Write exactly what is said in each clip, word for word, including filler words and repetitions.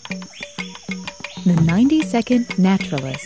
The ninety-second Naturalist.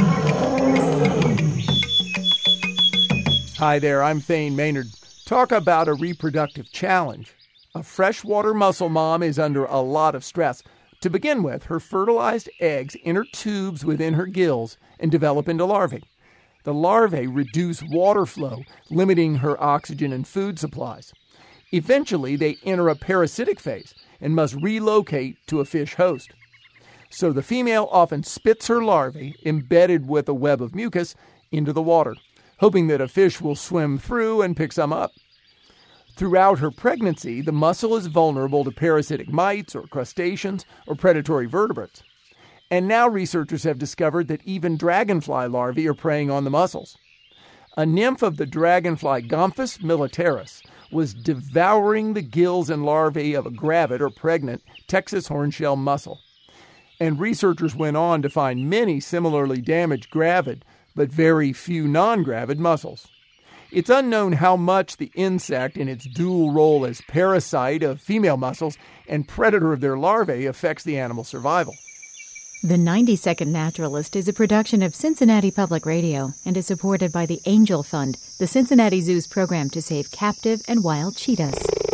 Hi there, I'm Thane Maynard. Talk about a reproductive challenge. A freshwater mussel mom is under a lot of stress. To begin with, her fertilized eggs enter tubes within her gills and develop into larvae. The larvae reduce water flow, limiting her oxygen and food supplies. Eventually, they enter a parasitic phase and must relocate to a fish host. So the female often spits her larvae, embedded with a web of mucus, into the water, hoping that a fish will swim through and pick some up. Throughout her pregnancy, the mussel is vulnerable to parasitic mites or crustaceans or predatory vertebrates. And now researchers have discovered that even dragonfly larvae are preying on the mussels. A nymph of the dragonfly Gomphus militaris was devouring the gills and larvae of a gravid or pregnant Texas hornshell mussel. And researchers went on to find many similarly damaged gravid, but very few non-gravid mussels. It's unknown how much the insect, in its dual role as parasite of female mussels and predator of their larvae, affects the animal's survival. The ninety-second Naturalist is a production of Cincinnati Public Radio and is supported by the Angel Fund, the Cincinnati Zoo's program to save captive and wild cheetahs.